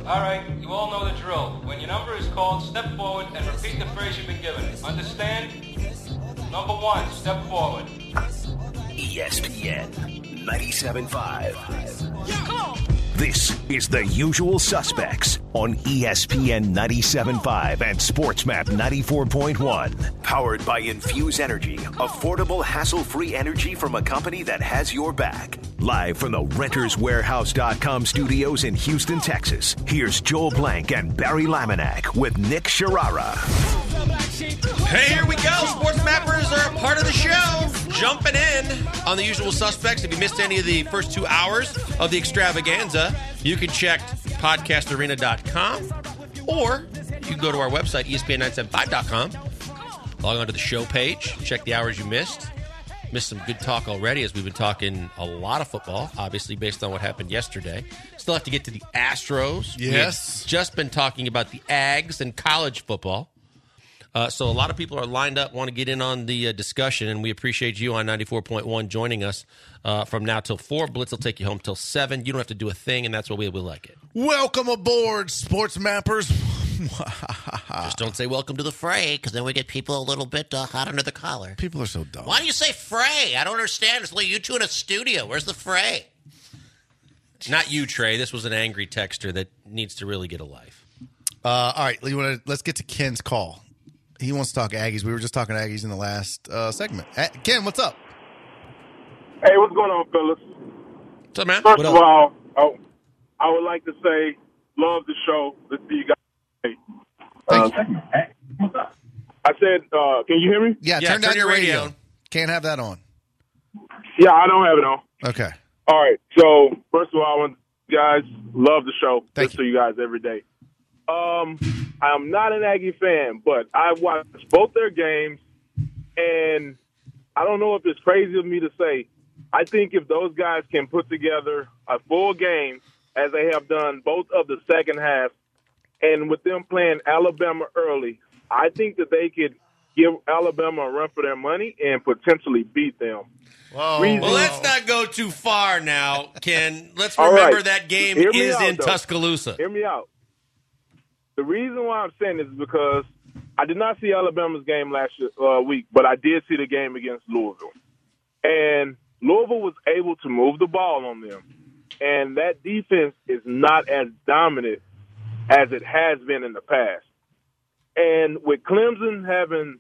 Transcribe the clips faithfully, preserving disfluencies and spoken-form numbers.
All right, you all know the drill. When your number is called, step forward and repeat the phrase you've been given. Understand? Number one, step forward. E S P N ninety-seven point five. Yeah, come on. This is The Usual Suspects on E S P N ninety-seven point five and SportsMap ninety-four point one. Powered by Infuse Energy, affordable, hassle-free energy from a company that has your back. Live from the Renters Warehouse dot com studios in Houston, Texas, here's Joel Blank and Barry Laminack with Nick Sharara. Hey, here we go. Sports Mappers are a part of the show. Jumping in on The Usual Suspects. If you missed any of the first two hours of the extravaganza, you can check podcast arena dot com or you can go to our website, E S P N nine seventy-five dot com. Log on to the show page. Check the hours you missed. Missed some good talk already as we've been talking a lot of football, obviously, based on what happened yesterday. Still have to get to the Astros. Yes. We've just been talking about the Ags and college football. Uh, so a lot of people are lined up, want to get in on the uh, discussion, and we appreciate you on ninety-four point one joining us uh, from now till four. Blitz will take you home till seven. You don't have to do a thing, and that's what we will like it. Welcome aboard, Sports Mappers. Just don't say welcome to the fray, because then we get people a little bit uh, hot under the collar. People are so dumb. Why do you say fray? I don't understand. It's like you two in a studio. Where's the fray? Not you, Trey. This was an angry texter that needs to really get a life. Uh, all right, you wanna, let's get to Ken's call. He wants to talk Aggies. We were just talking Aggies in the last uh, segment. Uh, Ken, what's up? Hey, what's going on, fellas? What's up, man? First what of up? all, I, I would like to say, love the show. Let's see you guys. Thank uh, you. Hey, what's up? I said, uh, can you hear me? Yeah, Yeah, turn, turn down your your radio. radio. Can't have that on. Yeah, I don't have it on. Okay. All right. So, first of all, I want you guys love the show. Thank Listen to you guys every day. Um, I'm not an Aggie fan, but I watched both their games, and I don't know if it's crazy of me to say, I think if those guys can put together a full game, as they have done both of the second half, and with them playing Alabama early, I think that they could give Alabama a run for their money and potentially beat them. Whoa. Reason- Well, let's not go too far now, Ken. Let's All remember right. that game Hear me is out, in though. Tuscaloosa. Hear me out. The reason why I'm saying this is because I did not see Alabama's game last uh, week, but I did see the game against Louisville. And Louisville was able to move the ball on them. And that defense is not as dominant as it has been in the past. And with Clemson having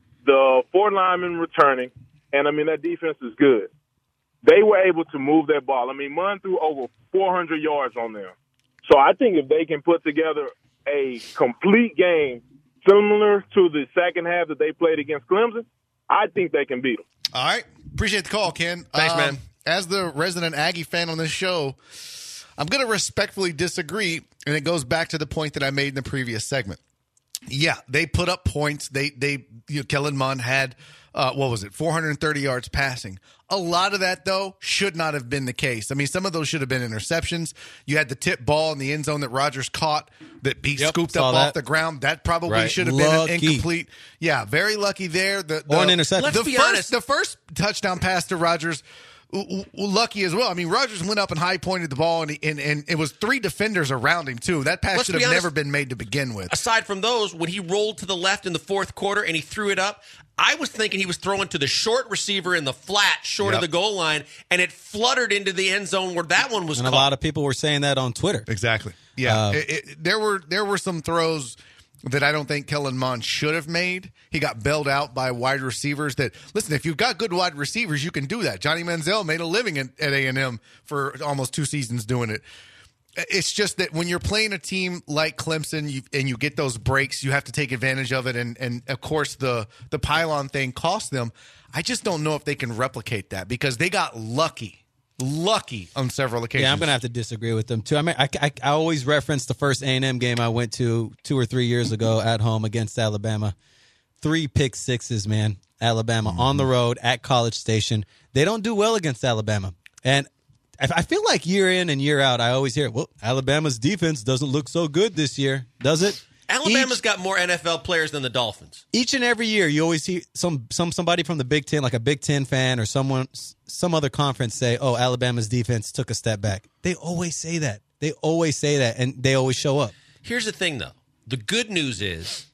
the four linemen returning, and, I mean, that defense is good, they were able to move that ball. I mean, Munn threw over four hundred yards on them. So I think if they can put together a complete game similar to the second half that they played against Clemson, I think they can beat them. All right. Appreciate the call, Ken. Thanks, man. As the resident Aggie fan on this show, I'm going to respectfully disagree, and it goes back to the point that I made in the previous segment. Yeah, they put up points. They, they, you know, Kellen Mond had, uh, what was it, four hundred thirty yards passing. A lot of that, though, should not have been the case. I mean, some of those should have been interceptions. You had the tip ball in the end zone that Rodgers caught that he Yep, scooped saw up that. off the ground. That probably Right. should have Lucky. been incomplete. Yeah, very lucky there. The, the, Or an interception. Let's the be first, honest. The first touchdown pass to Rodgers, w- w- lucky as well. I mean, Rodgers went up and high pointed the ball, and, he, and and it was three defenders around him, too. That pass Let's should be have honest. never been made to begin with. Aside from those, when he rolled to the left in the fourth quarter and he threw it up, I was thinking he was throwing to the short receiver in the flat, short Yep. of the goal line, and it fluttered into the end zone where that one was And a caught. lot of people were saying that on Twitter. Exactly. Yeah, Uh, it, it, there were there were some throws that I don't think Kellen Mond should have made. He got bailed out by wide receivers that, listen, if you've got good wide receivers, you can do that. Johnny Manziel made a living at, at A and M for almost two seasons doing it. It's just that when you're playing a team like Clemson you, and you get those breaks, you have to take advantage of it. And, and of course, the, the pylon thing cost them. I just don't know if they can replicate that because they got lucky. Lucky on several occasions. Yeah, I'm going to have to disagree with them, too. I mean, I, I, I always reference the first A and M game I went to two or three years ago at home against Alabama. Three pick sixes, man. Alabama mm-hmm. on the road at College Station. They don't do well against Alabama. And I, I feel like year in and year out, I always hear, well, Alabama's defense doesn't look so good this year, does it? Alabama's Each- got more N F L players than the Dolphins. Each and every year, you always hear some some somebody from the Big Ten, like a Big Ten fan or someone, some other conference say, oh, Alabama's defense took a step back. They always say that. They always say that, and they always show up. Here's the thing, though. The good news is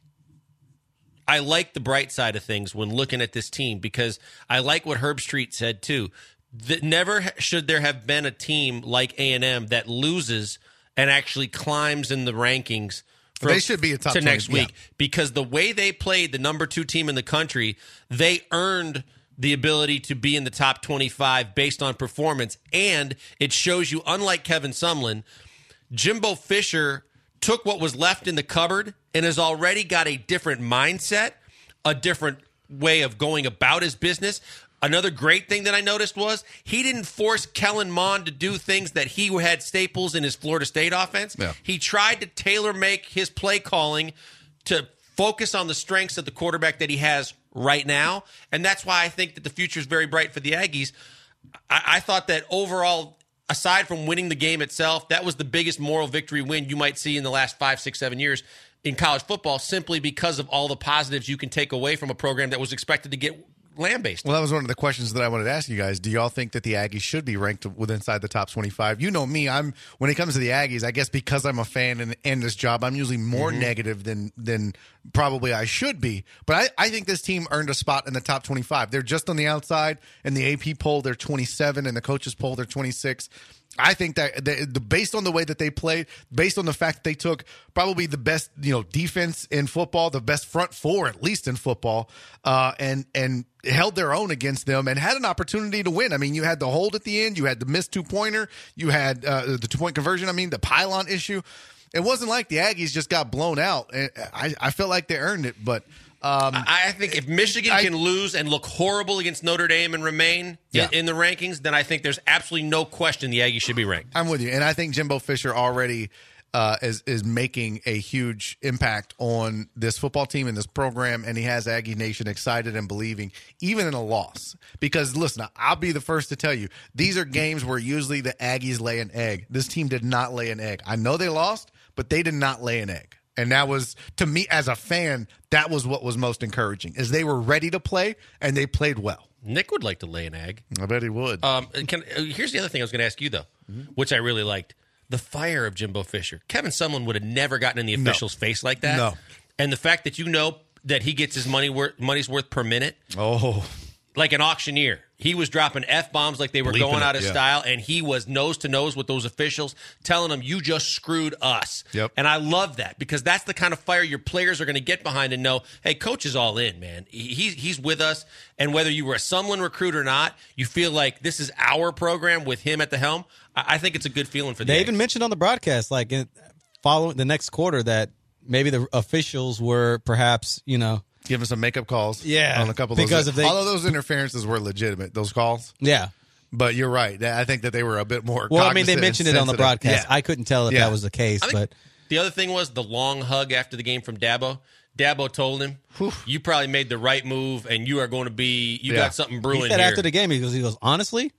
I like the bright side of things when looking at this team because I like what Herb Street said, too. That never should there have been a team like A and M that loses and actually climbs in the rankings from, they should be a top to twenty, next week. yeah. Because the way they played the number two team in the country, they earned the ability to be in the top twenty-five based on performance. And it shows you, unlike Kevin Sumlin, Jimbo Fisher took what was left in the cupboard and has already got a different mindset, a different way of going about his business. Another great thing that I noticed was he didn't force Kellen Mond to do things that he had staples in his Florida State offense. Yeah. He tried to tailor-make his play calling to focus on the strengths of the quarterback that he has right now, and that's why I think that the future is very bright for the Aggies. I, I thought that overall, aside from winning the game itself, that was the biggest moral victory win you might see in the last five, six, seven years in college football, simply because of all the positives you can take away from a program that was expected to get land-based. Well, that was one of the questions that I wanted to ask you guys. Do y'all think that the Aggies should be ranked with inside the top twenty-five? You know me. I'm when it comes to the Aggies, I guess because I'm a fan and in this job, I'm usually more mm-hmm. negative than than probably I should be. But I, I think this team earned a spot in the top twenty-five. They're just on the outside. In the A P poll, they're twenty-seven. In the coaches poll, they're twenty-six. I think that they, the, based on the way that they played, based on the fact that they took probably the best, you know, defense in football, the best front four at least in football, uh, and and held their own against them and had an opportunity to win. I mean, you had the hold at the end, you had the missed two pointer, you had uh, the two point conversion. I mean, the pylon issue. It wasn't like the Aggies just got blown out. I I felt like they earned it, but. Um, I think if Michigan I, can lose and look horrible against Notre Dame and remain yeah. in, in the rankings, then I think there's absolutely no question the Aggies should be ranked. I'm with you, and I think Jimbo Fisher already uh, is is making a huge impact on this football team and this program, and he has Aggie Nation excited and believing, even in a loss. Because listen, I'll be the first to tell you, these are games where usually the Aggies lay an egg. This team did not lay an egg. I know they lost, but they did not lay an egg. And that was, to me as a fan, that was what was most encouraging, is they were ready to play, and they played well. Nick would like to lay an egg. I bet he would. Um, can, here's the other thing I was going to ask you, though, mm-hmm. which I really liked. The fire of Jimbo Fisher. Kevin Sumlin would have never gotten in the official's no. face like that. No. And the fact that you know that he gets his money worth, money's worth per minute. Oh. Like an auctioneer. He was dropping F-bombs like they were Bleeping going out it, of yeah. style, and he was nose-to-nose with those officials, telling them, you just screwed us. Yep. And I love that, because that's the kind of fire your players are going to get behind and know, hey, coach is all in, man. He's, he's with us, and whether you were a Sumlin recruit or not, you feel like this is our program with him at the helm. I think it's a good feeling for the They Aggies. even mentioned on the broadcast, like, in, following the next quarter, that maybe the officials were perhaps, you know, Give us some makeup calls. Yeah. On a couple of because those. if they, although those interferences were legitimate, those calls. Yeah. But you're right. I think that they were a bit more Well, I mean, they cognizant mentioned and it on the sensitive. broadcast. Yeah. I couldn't tell if Yeah. that was the case, I think but the other thing was the long hug after the game from Dabo. Dabo told him, Whew. you probably made the right move, and you are going to be, you Yeah. got something brewing he said here. after the game, he goes, he goes, honestly,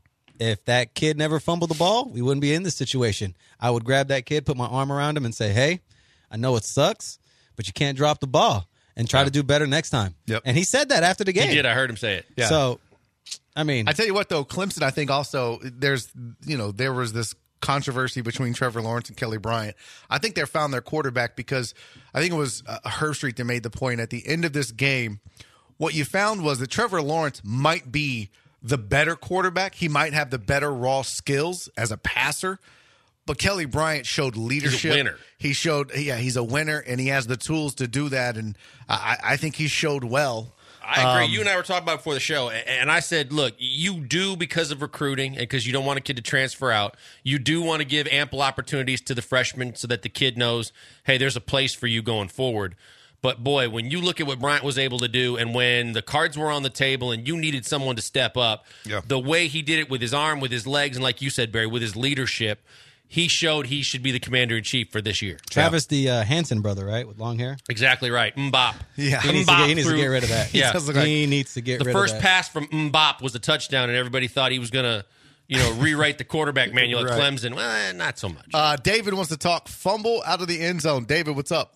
if that kid never fumbled the ball, we wouldn't be in this situation. I would grab that kid, put my arm around him, and say, hey, I know it sucks, but you can't drop the ball. And try Yeah. to do better next time. Yep. And he said that after the game. He did. I heard him say it. Yeah. So, I mean, I tell you what, though, Clemson, I think also there's, you know, there was this controversy between Trevor Lawrence and Kelly Bryant. I think they found their quarterback because I think it was uh, Herb Street that made the point at the end of this game. What you found was that Trevor Lawrence might be the better quarterback. He might have the better raw skills as a passer. But Kelly Bryant showed leadership. He's a winner. He showed, yeah, he's a winner, and he has the tools to do that. And I, I think he showed well. I agree. Um, you and I were talking about before the show, and I said, look, you do, because of recruiting and because you don't want a kid to transfer out, you do want to give ample opportunities to the freshmen so that the kid knows, hey, there's a place for you going forward. But, boy, when you look at what Bryant was able to do and when the cards were on the table and you needed someone to step up, yeah. the way he did it with his arm, with his legs, and like you said, Barry, with his leadership, he showed he should be the commander-in-chief for this year. Travis, the uh, Hansen brother, right, with long hair? Exactly right. Mbop. Yeah. He needs, to Mbop get, he needs to threw- get rid of that. Yeah. does look like- He needs to get The rid first of that. pass from Mbop was a touchdown, and everybody thought he was going to, you know, rewrite the quarterback manual at Right. Clemson. Well, not so much. Uh, David wants to talk fumble out of the end zone. David, what's up?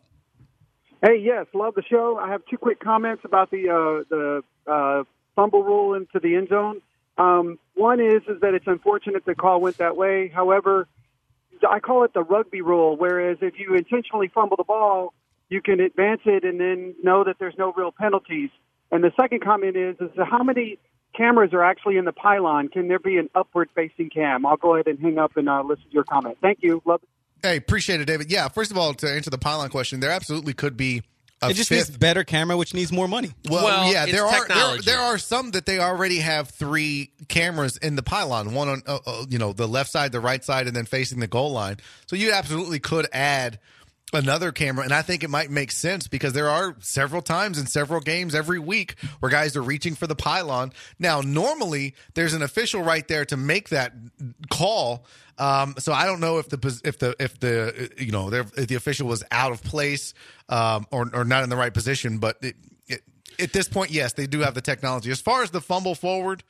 Hey, yes, love the show. I have two quick comments about the uh, the uh, fumble rule into the end zone. Um, one is is that it's unfortunate the call went that way. However, I call it the rugby rule, whereas if you intentionally fumble the ball, you can advance it and then know that there's no real penalties. And the second comment is, is how many cameras are actually in the pylon? Can there be an upward-facing cam? I'll go ahead and hang up and uh, listen to your comment. Thank you. Love it. Hey, appreciate it, David. Yeah, first of all, to answer the pylon question, there absolutely could be a It just fifth. needs better camera, which needs more money. Well, Well, yeah, it's there are there, technology. there are some that they already have three cameras in the pylon, one on uh, uh, you know the left side, the right side, and then facing the goal line. So you absolutely could add another camera, and I think it might make sense because there are several times in several games every week where guys are reaching for the pylon. Now, normally there's an official right there to make that call. Um, so I don't know if the if the if the you know if the official was out of place um, or or not in the right position, but it, it, at this point, yes, they do have the technology. As far as the fumble forward,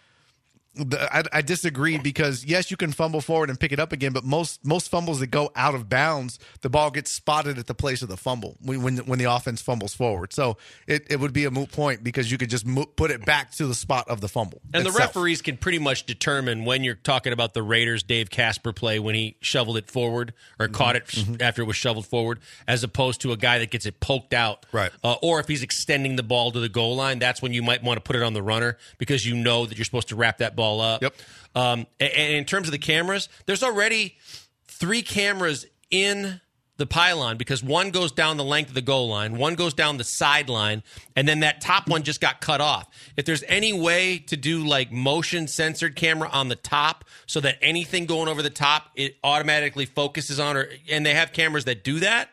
the, I, I disagree because yes, you can fumble forward and pick it up again, but most most fumbles that go out of bounds, the ball gets spotted at the place of the fumble when when, when the offense fumbles forward. So it, it would be a moot point because you could just mo- put it back to the spot of the fumble. And the itself. referees can pretty much determine when you're talking about the Raiders' Dave Casper play when he shoveled it forward or Mm-hmm. caught it mm-hmm. after it was shoveled forward, as opposed to a guy that gets it poked out. Right. Uh, or if he's extending the ball to the goal line, that's when you might want to put it on the runner because you know that you're supposed to wrap that ball up. Yep. Um, and, and in terms of the cameras, there's already three cameras in the pylon because one goes down the length of the goal line, one goes down the sideline, and then that top one just got cut off. If there's any way to do like motion censored camera on the top so that anything going over the top, it automatically focuses on, or and they have cameras that do that.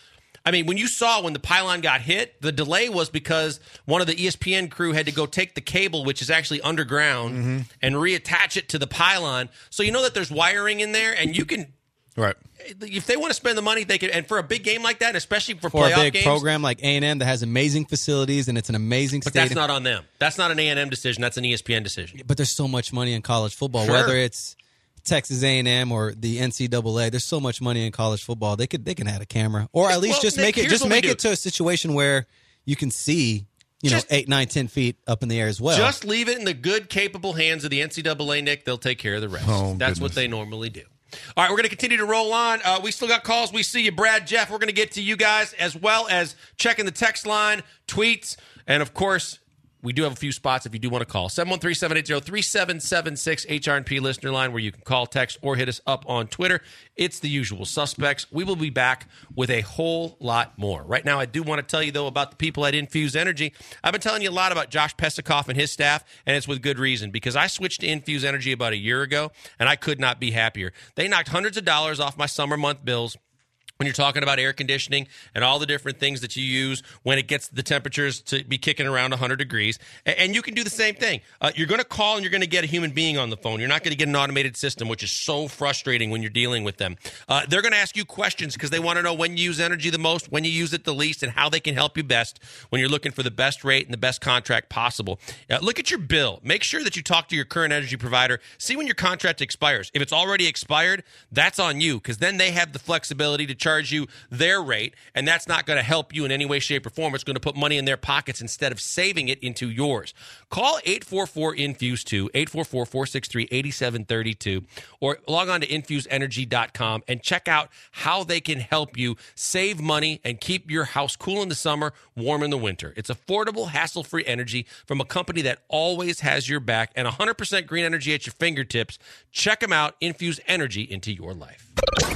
I mean, when you saw when the pylon got hit, the delay was because one of the E S P N crew had to go take the cable, which is actually underground, Mm-hmm. and reattach it to the pylon. So you know that there's wiring in there, and you can, Right. if they want to spend the money, they can. And for a big game like that, especially for, For playoff a big games, program like A and M that has amazing facilities and it's an amazing but stadium. that's not on them. That's not an A and M decision. That's an E S P N decision. But there's so much money in college football, Sure. whether it's Texas A and M or the N C double A. There's so much money in college football. They could they can add a camera, or at least Well, just Nick, make it here's just what we make do. it to a situation where you can see, you know, Just- eight, nine, ten feet up in the air as well. Just leave it in the good, capable hands of the N C double A, Nick. They'll take care of the rest. Oh, That's goodness. what they normally do. All right, we're going to continue to roll on. Uh, we still got calls. We see you, Brad, Jeff. We're going to get to you guys as well as checking the text line, tweets, and, of course, we do have a few spots if you do want to call. seven one three, seven eight zero, three seven seven six, H R and P listener line, where you can call, text, or hit us up on Twitter. It's the usual suspects. We will be back with a whole lot more. Right now, I do want to tell you, though, about the people at Infuse Energy. I've been telling you a lot about Josh Pesikoff and his staff, and it's with good reason, because I switched to Infuse Energy about a year ago, and I could not be happier. They knocked hundreds of dollars off my summer month bills. When you're talking about air conditioning and all the different things that you use when it gets the temperatures to be kicking around one hundred degrees. And you can do the same thing. Uh, you're going to call and you're going to get a human being on the phone. You're not going to get an automated system, which is so frustrating when you're dealing with them. Uh, they're going to ask you questions because they want to know when you use energy the most, when you use it the least, and how they can help you best when you're looking for the best rate and the best contract possible. Uh, look at your bill. Make sure that you talk to your current energy provider. See when your contract expires. If it's already expired, that's on you, because then they have the flexibility to charge you their rate, and that's not going to help you in any way, shape, or form. It's going to put money in their pockets instead of saving it into yours. Call eight four four, I N F U S E two, eight four four, four six three, eight seven three two, or log on to infuse energy dot com and check out how they can help you save money and keep your house cool in the summer, warm in the winter. It's affordable, hassle-free energy from a company that always has your back, and one hundred percent green energy at your fingertips. Check them out. Infuse energy into your life.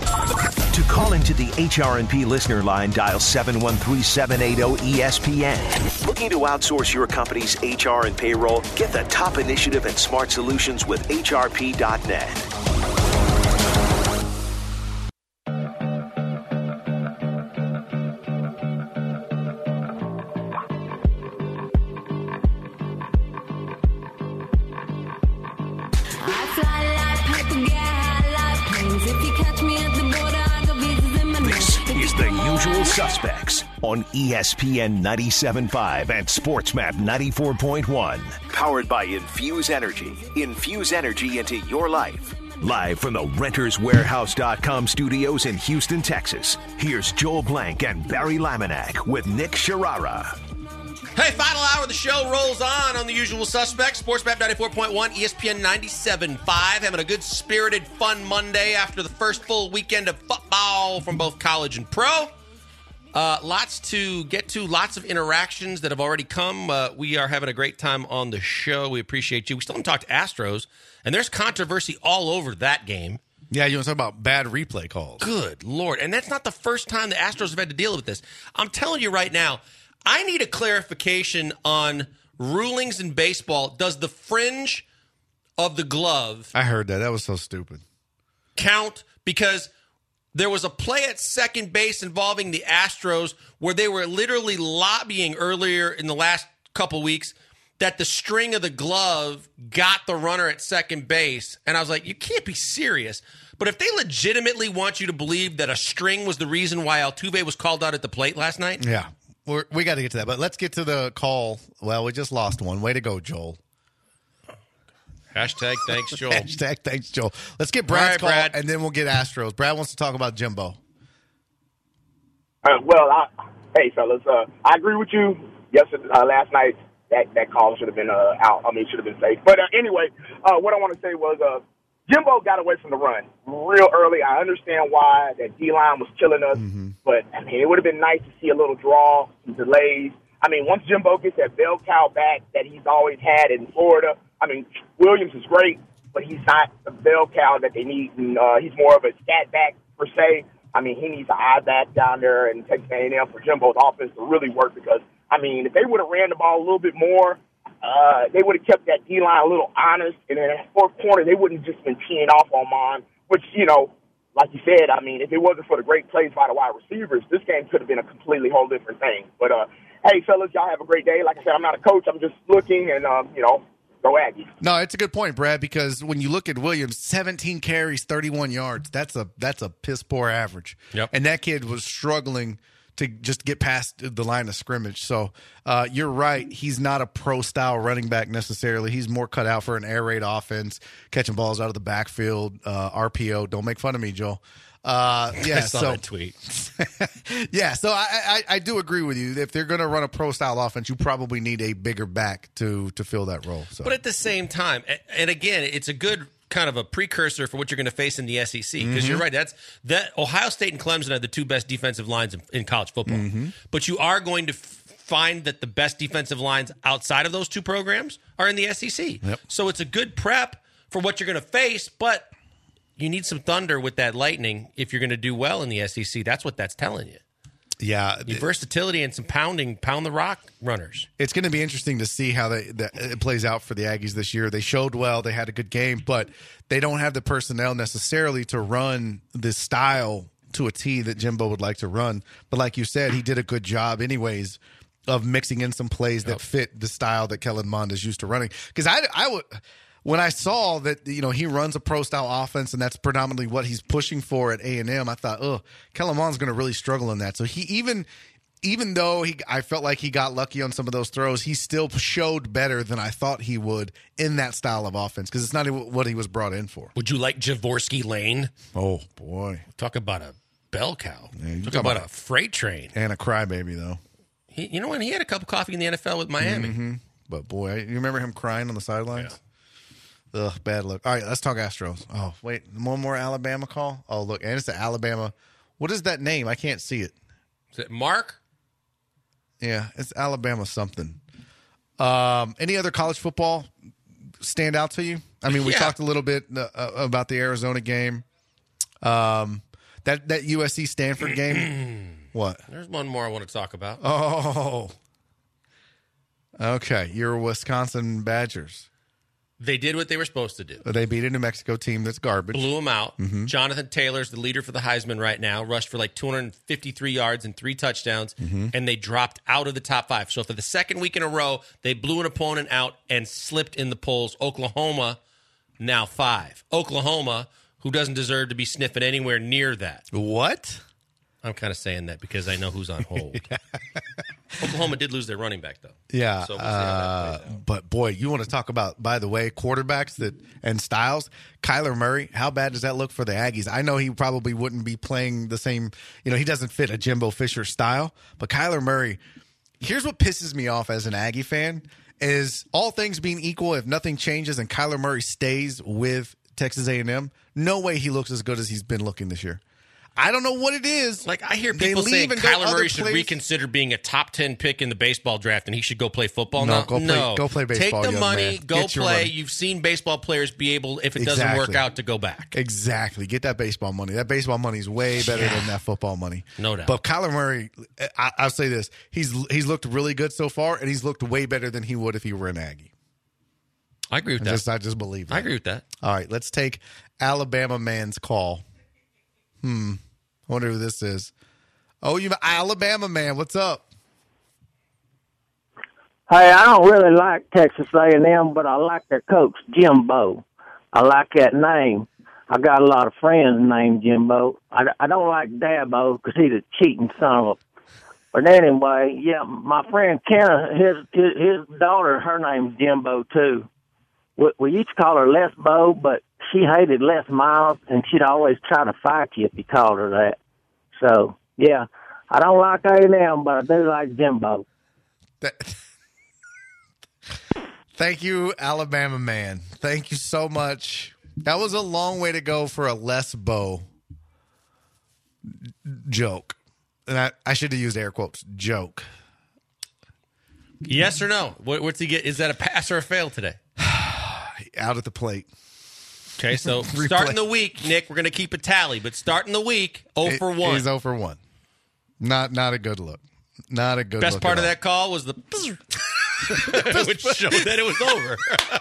To call into the H R and P listener line, dial seven one three, seven eight zero, E S P N. Looking to outsource your company's H R and payroll? Get the top initiative and smart solutions with H R P dot net. This is The Usual Suspects on E S P N ninety-seven point five and SportsMap ninety-four point one. Powered by Infuse Energy. Infuse energy into your life. Live from the Renters Warehouse dot com studios in Houston, Texas, here's Joel Blank and Barry Laminack with Nick Sharara. Hey, final hour of the show rolls on on the usual suspects. SportsMap ninety-four point one, E S P N ninety-seven point five. Having a good, spirited, fun Monday after the first full weekend of football from both college and pro. Uh, lots to get to, lots of interactions that have already come. Uh, we are having a great time on the show. We appreciate you. We still haven't talked to Astros, and there's controversy all over that game. Yeah, you want to talk about bad replay calls. Good Lord. And that's not the first time the Astros have had to deal with this. I'm telling you right now, I need a clarification on rulings in baseball. Does the fringe of the glove I heard that. That was so stupid. count? Because there was a play at second base involving the Astros where they were literally lobbying earlier in the last couple weeks that the string of the glove got the runner at second base. And I was like, you can't be serious. But if they legitimately want you to believe that a string was the reason why Altuve was called out at the plate last night. Yeah, We're, we got to get to that. But let's get to the call. Well, we just lost one. Way to go, Joel. Hashtag thanks, Joel. Hashtag thanks, Joel. Let's get Brad's right, call, Brad. and then we'll get Astros. Brad wants to talk about Jimbo. Uh, well, I, hey, fellas, uh, I agree with you. Yesterday, uh, last night, that, that call should have been uh, out. I mean, should have been safe. But uh, anyway, uh, what I want to say was uh, Jimbo got away from the run real early. I understand why that D-line was killing us. Mm-hmm. But, I mean, it would have been nice to see a little draw, some delays. I mean, once Jimbo gets that bell cow back that he's always had in Florida, I mean, Williams is great, but he's not the bell cow that they need. And, uh, he's more of a stat back, per se. I mean, he needs an eye back down there in Texas A and M for Jimbo's offense to really work because, I mean, if they would have ran the ball a little bit more, uh, they would have kept that D-line a little honest. And in that fourth quarter, they wouldn't have just been teeing off on Mon, which, you know, like you said, I mean, if it wasn't for the great plays by the wide receivers, this game could have been a completely whole different thing. But, uh, hey, fellas, y'all have a great day. Like I said, I'm not a coach. I'm just looking and, um, you know, go Aggies. No, it's a good point, Brad, because when you look at Williams, seventeen carries, thirty-one yards, that's a that's a piss poor average. Yep. And that kid was struggling to just get past the line of scrimmage. So uh, you're right. He's not a pro-style running back necessarily. He's more cut out for an air raid offense, catching balls out of the backfield, uh, R P O. Don't make fun of me, Joel. Uh, yeah, I saw so, that tweet. yeah, so I, I, I do agree with you. If they're going to run a pro-style offense, you probably need a bigger back to to fill that role. So. But at the same time, and again, it's a good kind of a precursor for what you're going to face in the S E C because mm-hmm. you're right. That's that Ohio State and Clemson are the two best defensive lines in, in college football. Mm-hmm. But you are going to f- find that the best defensive lines outside of those two programs are in the S E C. Yep. So it's a good prep for what you're going to face, but you need some thunder with that lightning if you're going to do well in the S E C. That's what that's telling you. Yeah. You versatility and some pounding, pound the rock runners. It's going to be interesting to see how they, that it plays out for the Aggies this year. They showed well. They had a good game, but they don't have the personnel necessarily to run this style to a T that Jimbo would like to run. But like you said, he did a good job anyways of mixing in some plays that yep. fit the style that Kellen Mond is used to running. Because I, I would – when I saw that, you know, he runs a pro-style offense and that's predominantly what he's pushing for at A and M, I thought, oh, Kellen Mond's going to really struggle in that. So he even even though he, I felt like he got lucky on some of those throws, he still showed better than I thought he would in that style of offense because it's not what he was brought in for. Would you like Jaworski Lane? Oh, boy. Talk about a bell cow. Yeah, Talk about, about a freight train. And a crybaby, though. He, you know what? He had a cup of coffee in the N F L with Miami. Mm-hmm. But, boy, you remember him crying on the sidelines? Yeah. Ugh, bad look. All right, let's talk Astros. Oh, wait, one more Alabama call? Oh, look, and it's the Alabama. What is that name? I can't see it. Is it Mark? Yeah, it's Alabama something. Um, any other college football stand out to you? I mean, we yeah. talked a little bit uh, about the Arizona game. Um, that, that U S C Stanford game. What? There's one more I want to talk about. Oh. Okay, your Wisconsin Badgers. They did what they were supposed to do. They beat a New Mexico team that's garbage. Blew them out. Mm-hmm. Jonathan Taylor's the leader for the Heisman right now. Rushed for like two hundred fifty-three yards and three touchdowns, mm-hmm. and they dropped out of the top five. So for the second week in a row, they blew an opponent out and slipped in the polls. Oklahoma, now five. Oklahoma, who doesn't deserve to be sniffing anywhere near that. What? I'm kind of saying that because I know who's on hold. Oklahoma did lose their running back, though. Yeah, so we'll see how that plays uh, out. but boy, you want to talk about, by the way, quarterbacks that and styles. Kyler Murray, how bad does that look for the Aggies? I know he probably wouldn't be playing the same. You know, he doesn't fit a Jimbo Fisher style, but Kyler Murray, Here's what pisses me off as an Aggie fan is all things being equal, if nothing changes and Kyler Murray stays with Texas A and M, no way he looks as good as he's been looking this year. I don't know what it is. Like, I hear They people leave saying and go Kyler other Murray should places. reconsider being a top ten pick in the baseball draft and he should go play football No, now. go play- no, go play baseball, Take the young money, man. go Get your play. money. You've seen baseball players be able, if it doesn't Exactly. work out, to go back. Exactly. Get that baseball money. That baseball money is way better Yeah. than that football money. No doubt. But Kyler Murray, I, I'll say this: he's he's looked really good so far, and he's looked way better than he would if he were an Aggie. I agree with I that. just, I just believe that. I agree with that. All right, let's take Alabama man's call. Hmm. I wonder who this is. Oh, you Alabama man. What's up? Hey, I don't really like Texas A and M, but I like their coach, Jimbo. I like that name. I got a lot of friends named Jimbo. I, I don't like Dabo because he's a cheating son of a... But anyway, yeah, my friend Kenna, his, his his daughter, her name's Jimbo, too. We, we used to call her Les Bo, but she hated Les Miles, and she'd always try to fight you if you called her that. So, yeah, I don't like A and M, but I do like Jimbo. That- Thank you, Alabama man. Thank you so much. That was a long way to go for a Les Bo joke. And I, I should have used air quotes. Joke. Yes or no? What, what's he get? Is that a pass or a fail today? Out at the plate. Okay, so Replay. starting the week, Nick, we're going to keep a tally, but starting the week, oh for one. He's oh for one. Not not a good look. Not a good Best look part at of all. that call was the which showed that it was over.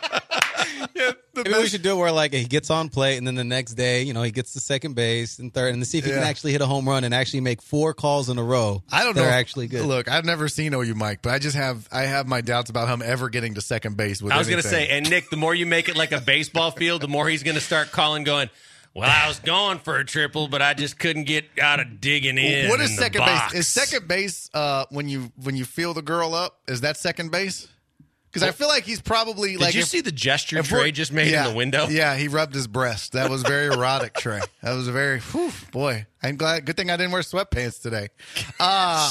Maybe we should do it where like he gets on plate and then the next day, you know, he gets to second base and third, and to see if he can Yeah. actually hit a home run and actually make four calls in a row. I don't that know. are actually good. Look, I've never seen O U Mike, but I just have I have my doubts about him ever getting to second base with I was going to anything. say, and Nick, the more you make it like a baseball field, the more he's going to start calling, going, well, I was going for a triple, but I just couldn't get out of digging in. What is in the second box. base? Is second base uh, when you when you feel the girl up? Is that second base? Because I feel like he's probably Did like. you if- see the gesture if we're- Trey just made yeah, in the window? Yeah, he rubbed his breast. That was very erotic, Trey. That was a very whew, boy. I'm glad. Good thing I didn't wear sweatpants today. Uh,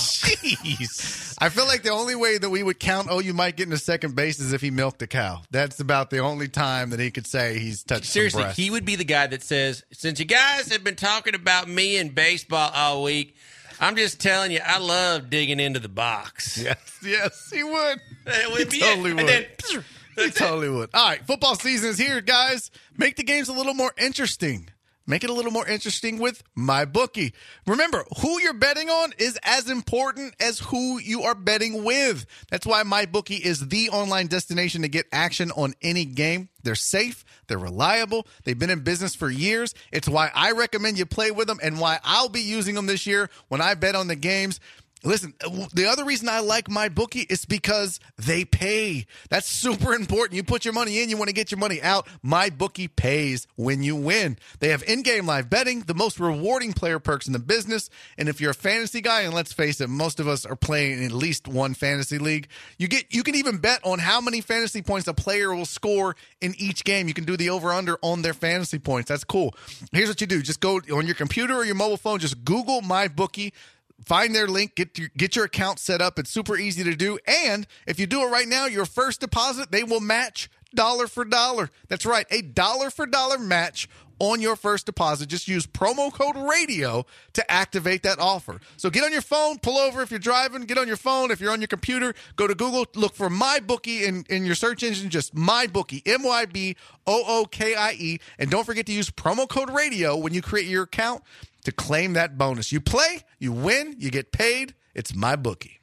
Jeez. I feel like the only way that we would count oh you might get into second base is if he milked a cow. That's about the only time that he could say he's touched Seriously, some breast. he would be the guy that says, since you guys have been talking about me and baseball all week, I'm just telling you, I love digging into the box. Yes, yes, he would. It would He be totally it. would. And then, He that's it. totally would. All right, football season is here, guys. Make the games a little more interesting. Make it a little more interesting with MyBookie. Remember, who you're betting on is as important as who you are betting with. That's why MyBookie is the online destination to get action on any game. They're safe. They're reliable. They've been in business for years. It's why I recommend you play with them and why I'll be using them this year when I bet on the games. Listen, the other reason I like MyBookie is because they pay. That's super important. You put your money in, you want to get your money out. MyBookie pays when you win. They have in-game live betting, the most rewarding player perks in the business. And if you're a fantasy guy, and let's face it, most of us are playing in at least one fantasy league, you get you can even bet on how many fantasy points a player will score in each game. You can do the over-under on their fantasy points. That's cool. Here's what you do. Just go on your computer or your mobile phone, just Google MyBookie. Find their link, get your, get your account set up. It's super easy to do. And if you do it right now, your first deposit, they will match dollar for dollar. That's right, a dollar for dollar match on your first deposit. Just use promo code radio to activate that offer. So get on your phone, pull over if you're driving, get on your phone. If you're on your computer, go to Google, look for MyBookie in, in your search engine, just MyBookie, M Y B O O K I E. And don't forget to use promo code radio when you create your account to claim that bonus. You play, you win, you get paid. It's MyBookie.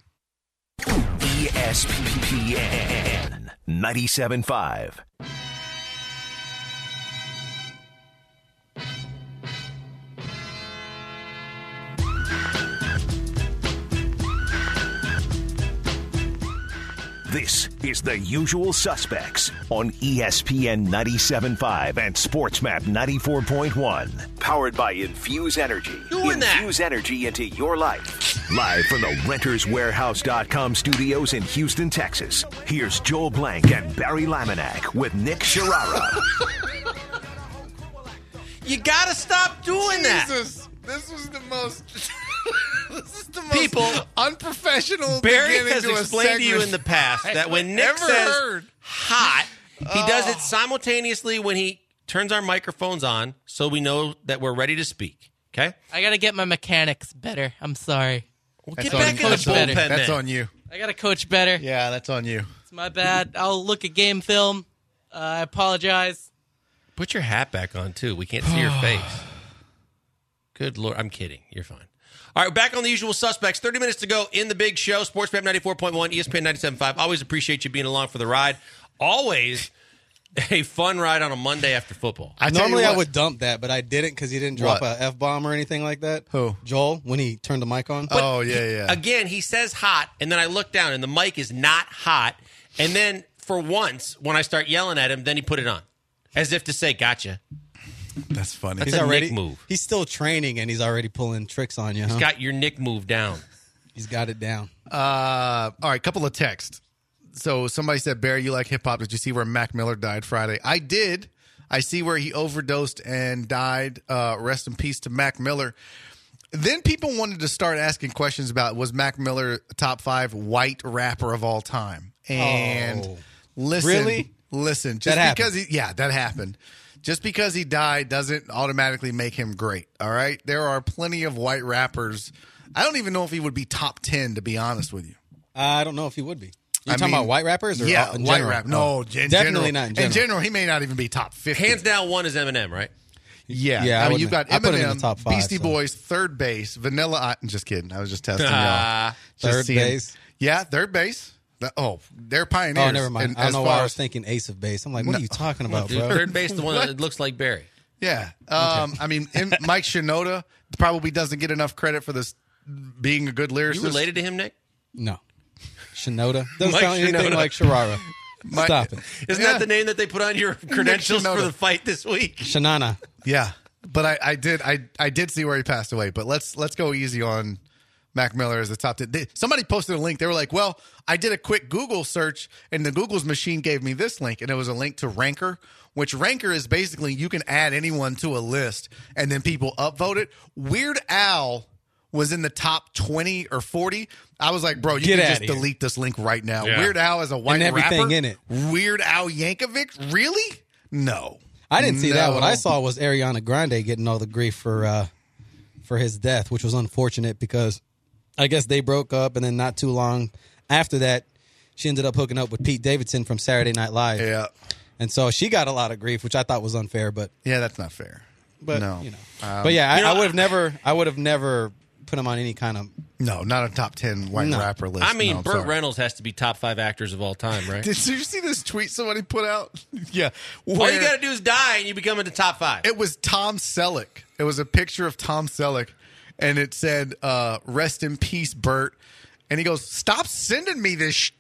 E S P N ninety-seven point five. This is The Usual Suspects on E S P N ninety-seven point five and SportsMap ninety-four point one. Powered by Infuse Energy. Doing that. Infuse energy into your life. Live from the Renters Warehouse dot com studios in Houston, Texas. Here's Joel Blank and Barry Laminack with Nick Sharara. You got to stop doing that. Jesus, this was the most... this is the people, unprofessional. Barry beginning has to a explained to you segment in the past that when Nick I've says ever heard. hot, he Oh. does it simultaneously when he turns our microphones on so we know that we're ready to speak. Okay? I got to get my mechanics better. I'm sorry. Well, That's get on back you. in the Coach better. bullpen That's then. on you. I got to coach better. Yeah, that's on you. It's my bad. I'll look at game film. Uh, I apologize. Put your hat back on, too. We can't see your face. Good Lord. I'm kidding. You're fine. All right, back on the usual suspects. thirty minutes to go in the big show. SportsMap ninety-four point one, E S P N ninety-seven point five. Always appreciate you being along for the ride. Always a fun ride on a Monday after football. I tell you Normally I what. would dump that, but I didn't because he didn't drop What? a F bomb or anything like that. Who? Joel, when he turned the mic on. Oh yeah, yeah. Again, he says hot, and then I look down, and the mic is not hot. And then for once, when I start yelling at him, then he put it on. As if to say, gotcha. That's funny. That's he's a already Nick move. He's still training and he's already pulling tricks on you. Huh? He's got your Nick move down. he's got it down. Uh, all right, couple of texts. So somebody said, Barry, you like hip hop. Did you see where Mac Miller died Friday? I did. I see where he overdosed and died. Uh, rest in peace to Mac Miller. Then people wanted to start asking questions about, was Mac Miller a top five white rapper of all time? And Oh. listen, Really? listen, just That because he, yeah, that happened. Just because he died doesn't automatically make him great. All right. There are plenty of white rappers. I don't even know if he would be top ten, to be honest with you. I don't know if he would be. You I talking mean, about white rappers or yeah, uh, in white general? rap. No, Oh, in definitely general. not in general. In general, he may not even be top fifty. Hands down, one is Eminem, right? Yeah, Yeah, I I mean, wouldn't- you've got I put him in Eminem, the top five, Beastie so. Boys, third base, Vanilla. I, I'm just kidding. I was just testing y'all. Ah, Just third seeing- base? Yeah, third base. The- oh, they're pioneers. Oh, never mind. And I don't as know far why I was as- thinking Ace of Base. I'm like, what No. are you talking about, Dude, bro? third base, the one that looks like Barry. Yeah. Um, I mean, in, Mike Shinoda probably doesn't get enough credit for this being a good lyricist. You related to him, Nick? No. Shinoda. Doesn't Mike sound anything Shinoda. like Sharara. Mike- Stop it. Isn't Yeah. that the name that they put on your credentials Shinoda. for the fight this week? Shanana. Yeah, but I, I did I, I did see where he passed away. But let's let's go easy on Mac Miller as the top ten. They, somebody posted a link. They were like, "Well, I did a quick Google search, and the Google's machine gave me this link, and it was a link to Ranker, which Ranker is basically you can add anyone to a list, and then people upvote it. Weird Al was in the top twenty or forty. I was like, bro, you Get can outta just here. delete this link right now. Yeah. Weird Al is a white And everything rapper. in it. Weird Al Yankovic, really? No. I didn't see that. No. What I saw was Ariana Grande getting all the grief for uh, for his death, which was unfortunate because I guess they broke up, and then not too long after that, she ended up hooking up with Pete Davidson from Saturday Night Live. Yeah. And so she got a lot of grief, which I thought was unfair, but Yeah, that's not fair. but no. you know. Um, but yeah, I, you know, I would have never I would have never put him on any kind of No, not a top ten white No. rapper list. I mean, no, I'm Burt sorry. Reynolds has to be top five actors of all time, right? Did you see this tweet somebody put out? Yeah. All where you got to do is die, and you become in the top five. It was Tom Selleck. It was a picture of Tom Selleck, and it said, uh, rest in peace, Burt. And he goes, stop sending me this sh-.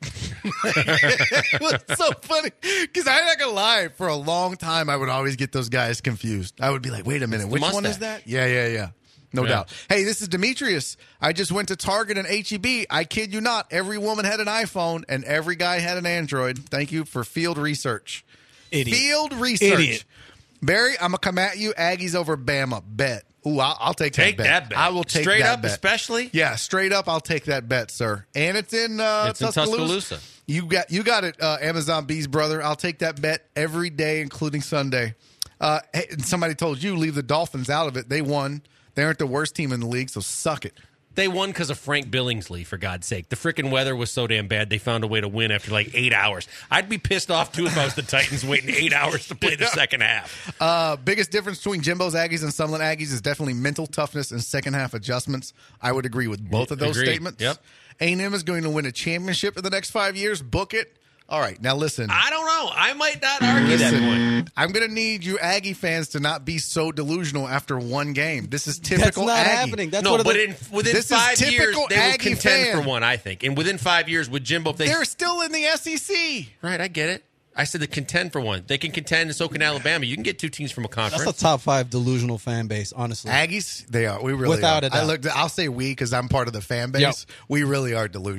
It was so funny. Because I'm not going to lie, for a long time, I would always get those guys confused. I would be like, wait a minute, the which one is mustache. that? Yeah, yeah, yeah. No Yeah. doubt. Hey, this is Demetrius. I just went to Target and H E B. I kid you not. Every woman had an iPhone and every guy had an Android. Thank you for field research. Idiot. Field research. Idiot. Barry, I'm going to come at you. Aggies over Bama. Bet. Ooh, I'll, I'll take, Take that bet. that bet. I will take Straight that up, bet. especially? Yeah, straight up, I'll take that bet, sir. And it's in, uh, It's in Tuscaloosa. Tuscaloosa. You got you got it, uh, Amazon Bees, brother. I'll take that bet every day, including Sunday. Uh, hey, and somebody told you leave the Dolphins out of it. They won. They aren't the worst team in the league, so suck it. They won because of Frank Billingsley, for God's sake. The freaking weather was so damn bad, they found a way to win after like eight hours. I'd be pissed off, too, if I was the Titans waiting eight hours to play the second half. Uh, biggest difference between Jimbo's Aggies and Sunland Aggies is definitely mental toughness and second half adjustments. I would agree with both of those Agreed. statements. Yep. A and M is going to win a championship in the next five years. Book it. All right, now listen. I don't know. I might not argue that point. Listen, I'm going to need you Aggie fans to not be so delusional after one game. This is typical That's not Aggie. happening. That's no, one of but the, in, within This is five years, typical they will Aggie contend fan. for one, I think. And within five years, with Jimbo, if they... They're still in the S E C. Right, I get it. I said to contend for one. They can contend, and so can Alabama. You can get two teams from a conference. that's a top five delusional fan base, honestly. Aggies, they are. We really Without are. a doubt. I looked. I'll say we because I'm part of the fan base. Yep. We really are delusional.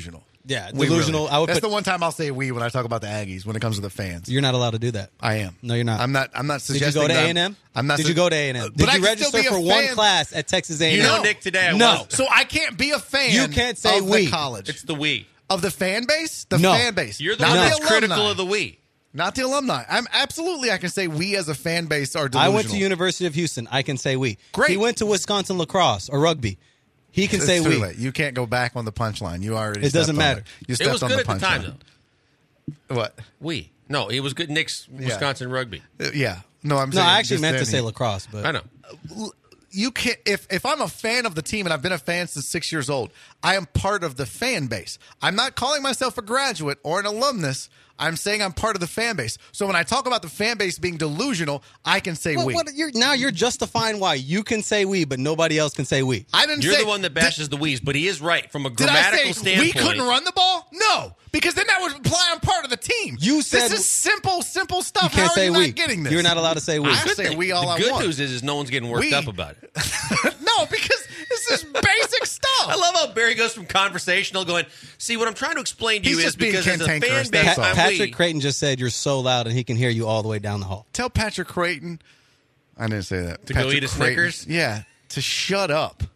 Yeah, We delusional. really- I would That's put, the one time I'll say we when I talk about the Aggies when it comes to the fans. You're not allowed to do that. I am. No, you're not. I'm not. I'm not Did you suggesting. go to that A and M? I'm not. Did su- you go to A and M? But Did I you can still register be a for one fan. class at Texas A and M? You know, Nick, today I No. wasn't. So I can't be a fan. You can't say of we. the college. It's the we. Of the fan base? The No. fan base. You're the Not one the that's critical alumni. of the we. Not the alumni. I'm absolutely. I can say we as a fan base are I delusional. went to University of Houston. I can say we. Great. He went to Wisconsin lacrosse or rugby. He can It's say too we. late. You can't go back on the punchline. You already. It doesn't stepped on matter. it. You It stepped was on good the at the time, punchline. though. What? We. No, it was good. Nick's Wisconsin rugby. Uh, Yeah. No, I'm. No, saying I actually just meant to then say he- lacrosse, but I know. You can't. If if I'm a fan of the team and I've been a fan since six years old, I am part of the fan base. I'm not calling myself a graduate or an alumnus. I'm saying I'm part of the fan base. So when I talk about the fan base being delusional, I can say What- we. what- you're, now you're justifying why you can say we, but nobody else can say we. I didn't You're say the one that bashes the we's, but he is right from a Did I grammatical say standpoint. we couldn't run the ball? No, because then that would imply I'm part of the team. You said- this is simple, simple You stuff. can't How are say you we. not getting this? You're not allowed to say we. I Good say thing. we all the I good want. news is, is no one's getting worked We. up about it. No, because this is basic stuff. I love how Barry goes from conversational going, see, what I'm trying to explain to He's you is just being because as a cantankerous, fan base, that's all. I'm Patrick we. Creighton just said you're so loud and he can hear you all the way down the hall. Tell Patrick Creighton. I didn't say that. To go Patrick eat a Creighton, Snickers? Yeah, to shut up.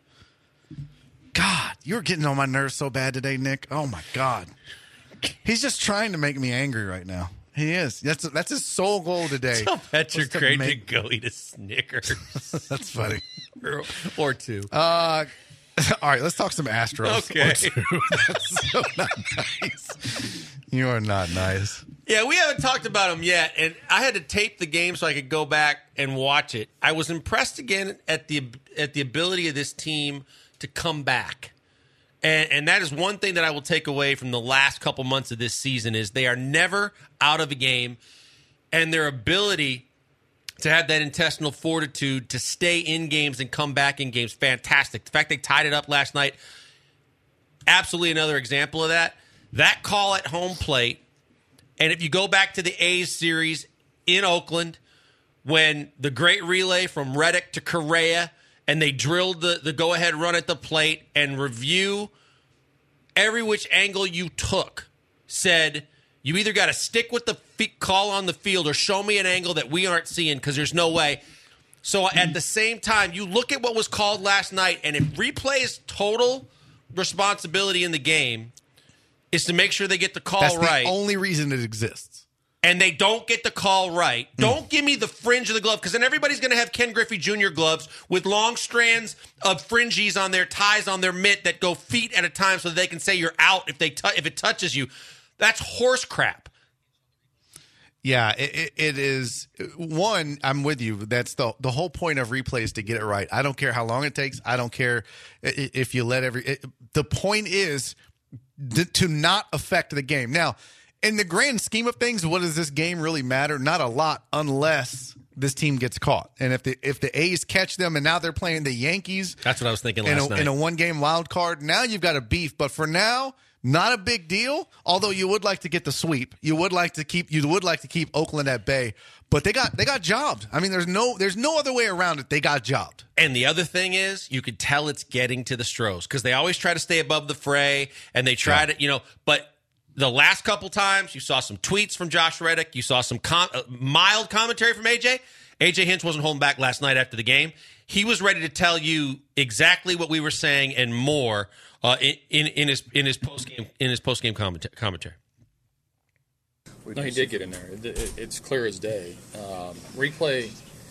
God, you're getting on my nerves so bad today, Nick. Oh my God, he's just trying to make me angry right now. He is. That's that's his sole goal today. Tell Patrick was to Creighton to make- go eat a Snickers. That's funny. or, or two. Uh, all right, let's talk some Astros. Okay. Or two. That's so not nice. You are not nice. Yeah, we haven't talked about him yet, and I had to tape the game so I could go back and watch it. I was impressed again at the at the ability of this team to come back. And, and that is one thing that I will take away from the last couple months of this season is they are never out of a game, and their ability to have that intestinal fortitude to stay in games and come back in games, fantastic. The fact they tied it up last night, absolutely another example of that. That call at home plate, and if you go back to the A's series in Oakland, when the great relay from Reddick to Correa, and they drilled the, the go-ahead run at the plate, and review every which angle you took, said you either got to stick with the f- call on the field or show me an angle that we aren't seeing because there's no way. So at the same time, you look at what was called last night, and if replay's total responsibility in the game is to make sure they get the call That's right. the only reason it exists. And they don't get the call right. Don't give me the fringe of the glove, because then everybody's going to have Ken Griffey Junior gloves with long strands of fringes on their ties on their mitt that go feet at a time so that they can say you're out if they t- if it touches you. That's horse crap. Yeah, it, it, it is. One, I'm with you. That's the the whole point of replay is to get it right. I don't care how long it takes. I don't care i- if you let every. It, the point is th- to not affect the game. Now, in the grand scheme of things, what does this game really matter? Not a lot, unless this team gets caught. And if the if the A's catch them, and now they're playing the Yankees, That's what I was thinking in last a, night. in a one game wild card. Now you've got a beef, but for now, not a big deal. Although you would like to get the sweep, you would like to keep you would like to keep Oakland at bay. But they got they got jobbed. I mean, there's no there's no other way around it. They got jobbed. And the other thing is, you could tell it's getting to the Stros because they always try to stay above the fray, and they try Yeah. to, you know, but the last couple times you saw some tweets from Josh Reddick, you saw some com- uh, mild commentary from A J. A J Hinch wasn't holding back last night after the game. He was ready to tell you exactly what we were saying and more uh, in, in in his in his post game in his post game commenta- commentary. No, he did get in there. It, it, it's clear as day. Um, replay.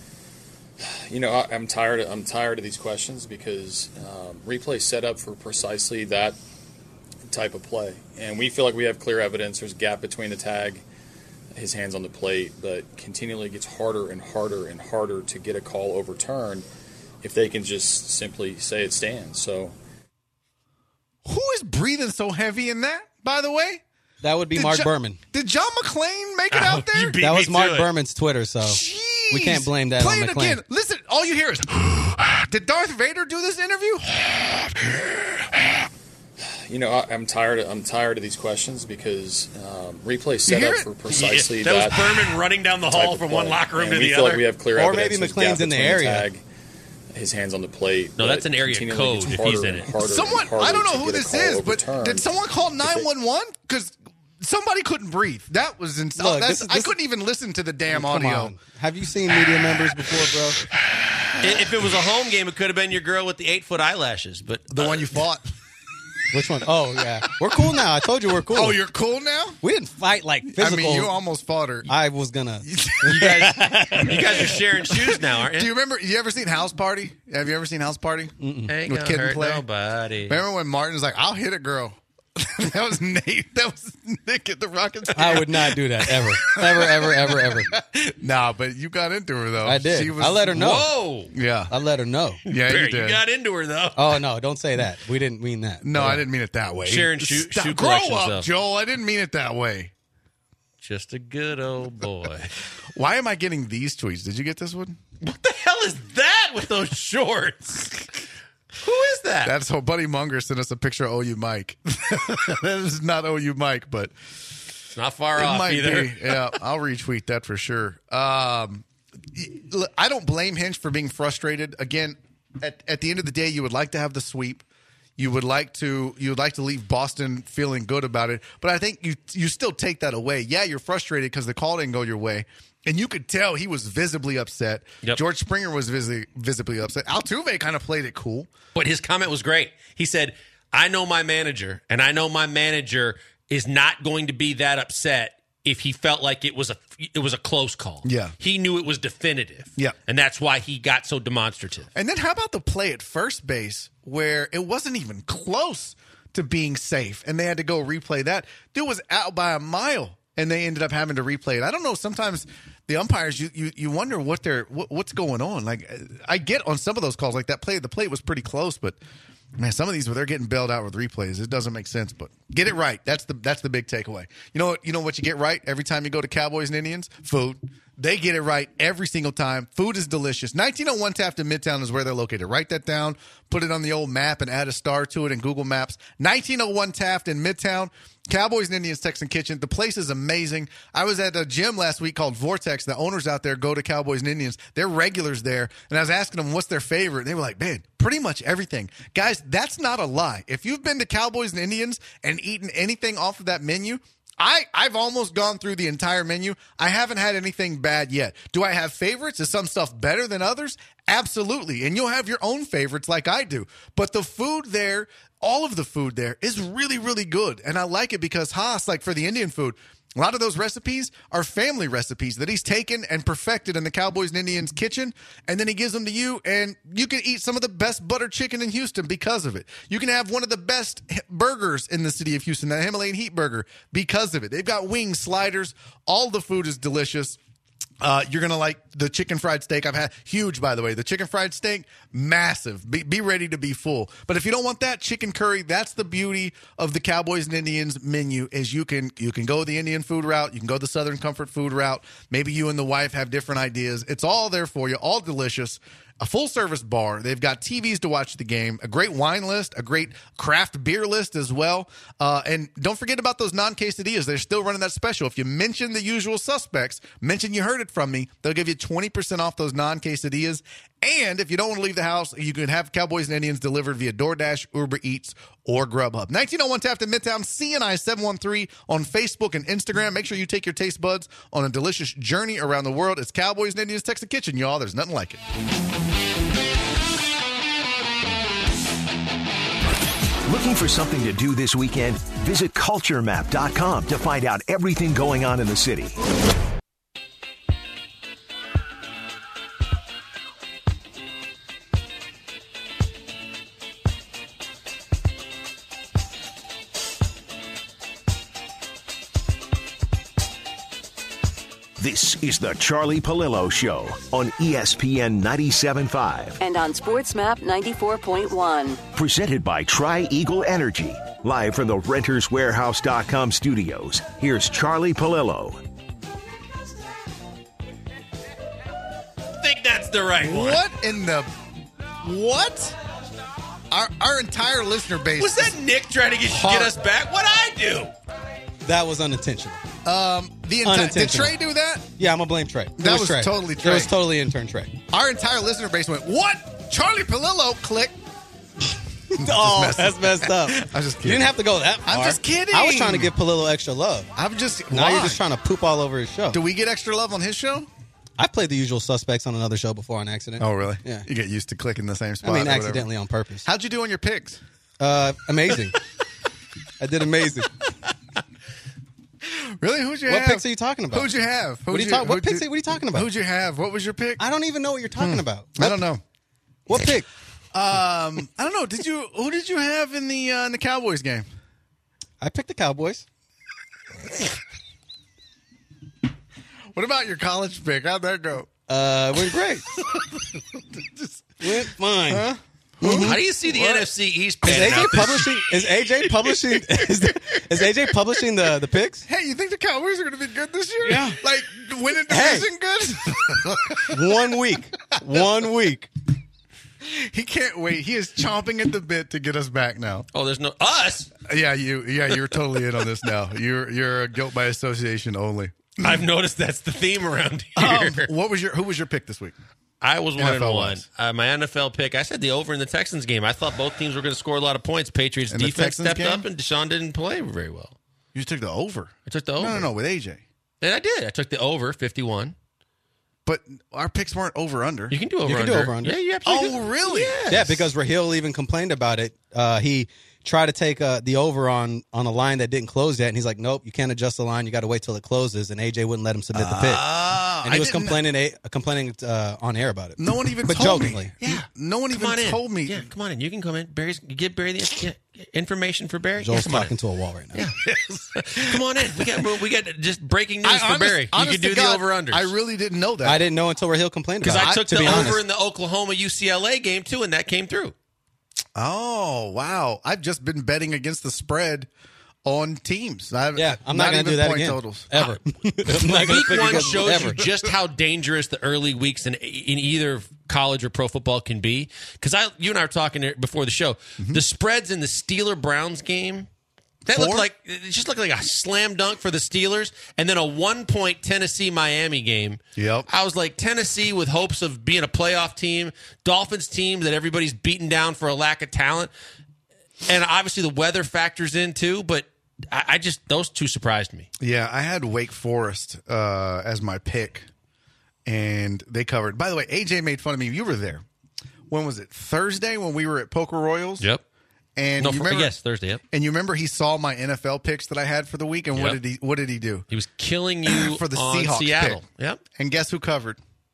You know, I, I'm tired. I'm tired of these questions because um, replay set up for precisely that type of play, and we feel like we have clear evidence. There's a gap between the tag, his hands on the plate, but continually gets harder and harder and harder to get a call overturned if they can just simply say it stands. So, Who is breathing so heavy in that? By the way, That would be Did Mark Jo- Berman. did John McClain make it Oh, out there? you beat That me was to Mark it. Berman's Twitter, so we can't blame that Play on it McClain. again. Listen, all you hear is. Did Darth Vader do this interview? you know, I, I'm tired. Of, I'm tired of these questions because um, replay set hear up it? for precisely Yeah, that that. was Berman running down the type hall of from play. one locker room And to we the feel other. like we have clear Or evidence. maybe There's a McClain's gap in the between area. Tag, his hands on the plate. No, that's an area code if he's in it. Someone, I don't know who this is, but did someone call nine one one? Because somebody couldn't breathe. That was insane. Look, That's, this- I this- couldn't even listen to the damn Come audio. on. Have you seen media members before, bro? I- If it was a home game, it could have been your girl with the eight foot eyelashes. But The one you fought. Which one? Oh, yeah. We're cool now. I told you we're cool. Oh, you're cool now? We didn't fight like physical. I mean, you almost fought her. I was going to. you guys, you guys are sharing shoes now, aren't you? Do you remember? You ever seen House Party? Have you ever seen House Party? Ain't With gonna Kid and hurt Play? nobody. Remember when Martin's like, "I'll hit a girl." That was Nate. That was Nick at the Rockets. I would not do that ever. Ever, ever, ever, ever. Nah, but you got into her, though. I did. She was, I let her know. Whoa. Yeah. I let her know. Yeah, Bear, you did. you got into her, though. Oh, no. Don't say that. We didn't mean that. No, I didn't mean it that way. Sharing shoe- Stop. shoe Grow collections, up, though. Joel. I didn't mean it that way. Just a good old boy. Why am I getting these tweets? Did you get this one? What the hell is that with those shorts? Who is that? That's how Buddy Munger sent us a picture of O U Mike. That is not O U Mike, but It's not far it off might either. be. Yeah, I'll retweet that for sure. Um, look, I don't blame Hinch for being frustrated. Again, at, at the end of the day, you would like to have the sweep. You would like to you would like to leave Boston feeling good about it, but I think you you still take that away. Yeah, you're frustrated because the call didn't go your way, and you could tell he was visibly upset. Yep. George Springer was visibly visibly upset. Altuve kind of played it cool. But his comment was great. He said, I know my manager, and I know my manager is not going to be that upset if he felt like it was a it was a close call. Yeah. He knew it was definitive. Yeah. And that's why he got so demonstrative. And then how about the play at first base where it wasn't even close to being safe and they had to go replay that? Dude was out by a mile and they ended up having to replay it. I don't know. Sometimes the umpires, you you, you wonder what they're what, what's going on. Like I get on some of those calls, like that play, the play was pretty close, but man, some of these where they're getting bailed out with replays, it doesn't make sense. But get it right. That's the that's the big takeaway. You know what? You know what you get right every time you go to Cowboys and Indians? Food. They get it right every single time. Food is delicious. nineteen oh one Taft in Midtown is where they're located. Write that down. Put it on the old map and add a star to it in Google Maps. nineteen oh one Taft in Midtown. Cowboys and Indians Texan Kitchen. The place is amazing. I was at a gym last week called Vortex. The owners out there go to Cowboys and Indians. They're regulars there. And I was asking them what's their favorite. And they were like, man, pretty much everything. Guys, that's not a lie. If you've been to Cowboys and Indians and eaten anything off of that menu, I, I've almost gone through the entire menu. I haven't had anything bad yet. Do I have favorites? Is some stuff better than others? Absolutely. And you'll have your own favorites like I do. But the food there, all of the food there is really, really good. And I like it because Haas, like for the Indian food, a lot of those recipes are family recipes that he's taken and perfected in the Cowboys and Indians kitchen, and then he gives them to you, and you can eat some of the best butter chicken in Houston because of it. You can have one of the best burgers in the city of Houston, the Himalayan Heat Burger, because of it. They've got wings, sliders. All the food is delicious. Uh, you're going to like the chicken fried steak. I've had huge, by the way. The chicken fried steak, massive. Be, be ready to be full. But if you don't want that chicken curry, that's the beauty of the Cowboys and Indians menu is you can you can go the Indian food route. You can go the Southern Comfort food route. Maybe you and the wife have different ideas. It's all there for you, all delicious. A full-service bar. They've got T Vs to watch the game, a great wine list, a great craft beer list as well. Uh, and don't forget about those non-quesadillas. They're still running that special. If you mention the usual suspects, mention you heard it from me, they'll give you twenty percent off those non-quesadillas. And if you don't want to leave the house, you can have Cowboys and Indians delivered via DoorDash, Uber Eats, or Grubhub. nineteen oh one Taft in Midtown, C N I seven one three on Facebook and Instagram. Make sure you take your taste buds on a delicious journey around the world. It's Cowboys and Indians Texan Kitchen, y'all. There's nothing like it. Looking for something to do this weekend? Visit culture map dot com to find out everything going on in the city. This is the Charlie Palillo Show on E S P N ninety-seven point five. And on SportsMap ninety-four point one. Presented by Tri-Eagle Energy. Live from the Renters Warehouse dot com studios, here's Charlie Palillo. I think that's the right one. What in the... What? Our, our entire listener base... Was that Nick trying to get, get us back? What'd I do? That was unintentional. Um, the enti- did Trey do that? Yeah, I'm gonna blame Trey. It That was Trey. totally Trey. It was totally intern Trey. Our entire listener base went, what? Charlie Palillo, click. Oh, messing. that's messed up. I'm just You kidding. didn't have to go that far. I'm just kidding. I was trying to give Palillo extra love. I'm just. Now why? you're just trying to poop all over his show. Do we get extra love on his show? I played The Usual Suspects on another show before on accident. Oh, really? Yeah. You get used to clicking the same I spot. mean, or whatever. accidentally on purpose. How'd you do on your picks? Uh, amazing. I did amazing. Really? Who'd you What have? picks are you talking about? Who'd you have? What, are Who'd you talk- what who'd picks? you- What are you talking about? Who'd you have? What was your pick? I don't even know what you're talking about. I don't know. What pick? Um, I don't know. Did you? Who did you have in the uh, in the Cowboys game? I picked the Cowboys. What about your college pick? How'd that go? Uh, went great. Went fine. Huh? How do you see the What? N F C East Is panning A J out this publishing? Is A J publishing? Is, the, is A J publishing the the picks? Hey, you think the Cowboys are going to be good this year? Yeah. Like winning Hey. division good? One week. One week. He can't wait. He is chomping at the bit to get us back now. Oh, there's no us. Yeah, you. Yeah, you're totally in on this now. You're you're a guilt by association only. I've noticed that's the theme around here. Um, what was your Who was your pick this week? I was one N F and L one. wise. Uh, my N F L pick. I said the over in the Texans game. I thought both teams were going to score a lot of points. Patriots In the defense Texans stepped game? up, and Deshaun didn't play very well. You took the over. I took the over. No, no, no, with A J. And I did. I took the over fifty-one. But our picks weren't over under. You can do over You can under. do over under. Yeah, you absolutely. Oh, do. really? Yes. Yeah, because Raheel even complained about it. Uh, he tried to take uh, the over on on a line that didn't close yet, and he's like, "Nope, you can't adjust the line. You got to wait till it closes." And A J wouldn't let him submit the pick, Ah, and he I was didn't- complaining a, complaining uh, on air about it. No one even but told jokingly. me. Yeah, no one Come even on in. told me. Yeah, come on in. You can come in. Barry's give Barry the yeah, information for Barry. Joel's yeah, come on talking to a wall right now. in. Come on in. We got we got just breaking news I- for honest- Barry. You honest can to do God, the over under. I really didn't know that. I didn't know until Raheel complained because about I it. took to the be over honest. in the Oklahoma U C L A game too, and that came through. Oh, wow. I've just been betting against the spread on teams. I've, Yeah, I'm not, going to even do that point again. totals. Ever. I'm not gonna Week pick one against them shows ever. you just how dangerous the early weeks in in either college or pro football can be. Because I, you and I were talking before the show. Mm-hmm. The spreads in the Steeler Browns game that Four? looked like it just looked like a slam dunk for the Steelers, and then a one point Tennessee Miami game. Yep. I was like Tennessee with hopes of being a playoff team, Dolphins team that everybody's beaten down for a lack of talent, and obviously the weather factors in too. But I, I just those two surprised me. Yeah, I had Wake Forest uh, as my pick, and they covered. By the way, A J made fun of me. You were there. When was it? Thursday when we were at Poker Royals? Yep. And No, you for- remember, yes, Thursday. Yep. And you remember he saw my N F L picks that I had for the week, and what Yep. did he? What did he do? He was killing you For the on Seahawks Seattle. pick. Yep. And guess who covered?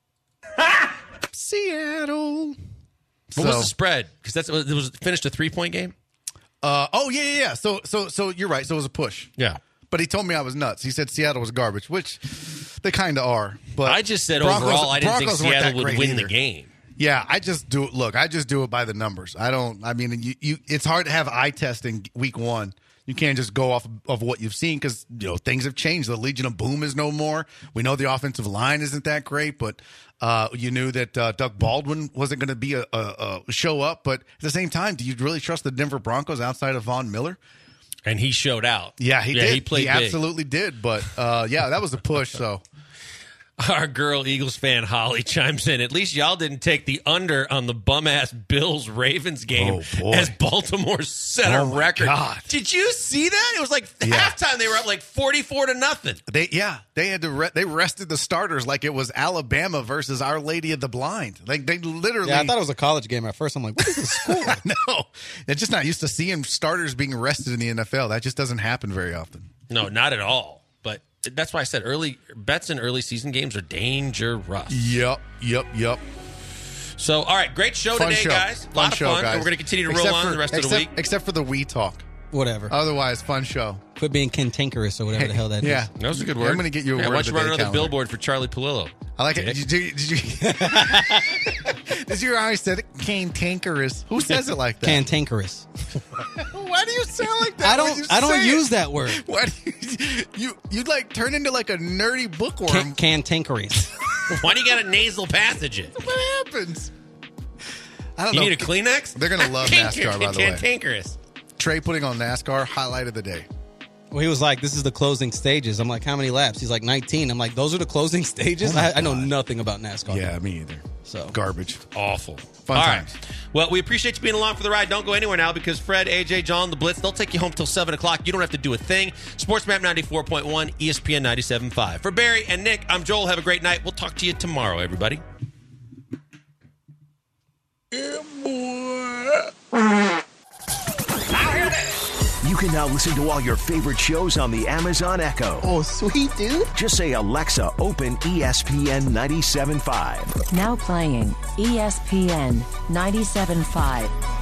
Seattle. What So- was the spread? Because that's it was finished a three point game. Uh, oh yeah, yeah, yeah. So, so, so you're right. So it was a push. Yeah. But he told me I was nuts. He said Seattle was garbage, which they kind of are. But I just said Broncos- overall, I didn't think Broncos weren't Seattle that would great win either. the game. Yeah, I just do it. Look, I just do it by the numbers. I don't. I mean, you, you it's hard to have eye testing week one. You can't just go off of what you've seen because you know things have changed. The Legion of Boom is no more. We know the offensive line isn't that great, but uh, you knew that uh, Doug Baldwin wasn't going to be a, a, a show up. But at the same time, do you really trust the Denver Broncos outside of Von Miller? And he showed out. Yeah, he yeah, did. He played He big. absolutely did. But uh, yeah, that was a push. So. Our girl Eagles fan Holly chimes in. At least y'all didn't take the under on the bum ass Bills Ravens game Oh, boy. as Baltimore set a Oh, my record. God. Did you see that? It was like Yeah. halftime. They were up like forty-four to nothing. They yeah they had to re- they rested the starters like it was Alabama versus Our Lady of the Blind. Like they literally. Yeah, I thought it was a college game at first. I'm like, what is this score? no, they're just not used to seeing starters being rested in the N F L. That just doesn't happen very often. No, not at all. But that's why I said early bets in early season games are dangerous. Yep, yep, yep. So, all right, great show Fun today, show. guys. A Fun lot of show, fun. guys. And we're going to continue to Except roll on for- the rest except, of the week. except for the we talk. Whatever. Otherwise, fun show. Quit being cantankerous or whatever the hell that is. Yeah, That was a good Yeah, word. I'm going to get you a yeah, word Why of don't the you run day another calendar. billboard for Charlie Palillo? I like Dick. it. Did you, did you, did you hear how I said it? Cantankerous. Who says it like that? Cantankerous. Why do you sound like that? I when you don't. I don't say it? use that word. Why do you, you you like turn into like a nerdy bookworm? Can- cantankerous. Why do you got a nasal passage in? What happens? I don't You know. need a Kleenex? They're gonna love NASCAR, by the way. Cantankerous. Trey putting on NASCAR highlight of the day. Well, he was like, "This is the closing stages." I'm like, "How many laps?" He's like, nineteen. I'm like, "Those are the closing stages." Oh my I, I know God. nothing about NASCAR. Yeah, me either. So Garbage. Awful. Fun All times. right. Well, we appreciate you being along for the ride. Don't go anywhere now because Fred, A J, John, the Blitz, they'll take you home till seven o'clock. You don't have to do a thing. Sports Map ninety-four point one, E S P N ninety-seven point five. For Barry and Nick, I'm Joel. Have a great night. We'll talk to you tomorrow, everybody. You can now listen to all your favorite shows on the Amazon Echo. Oh, sweet, dude. Just say, Alexa, open E S P N ninety-seven point five. Now playing E S P N ninety-seven point five.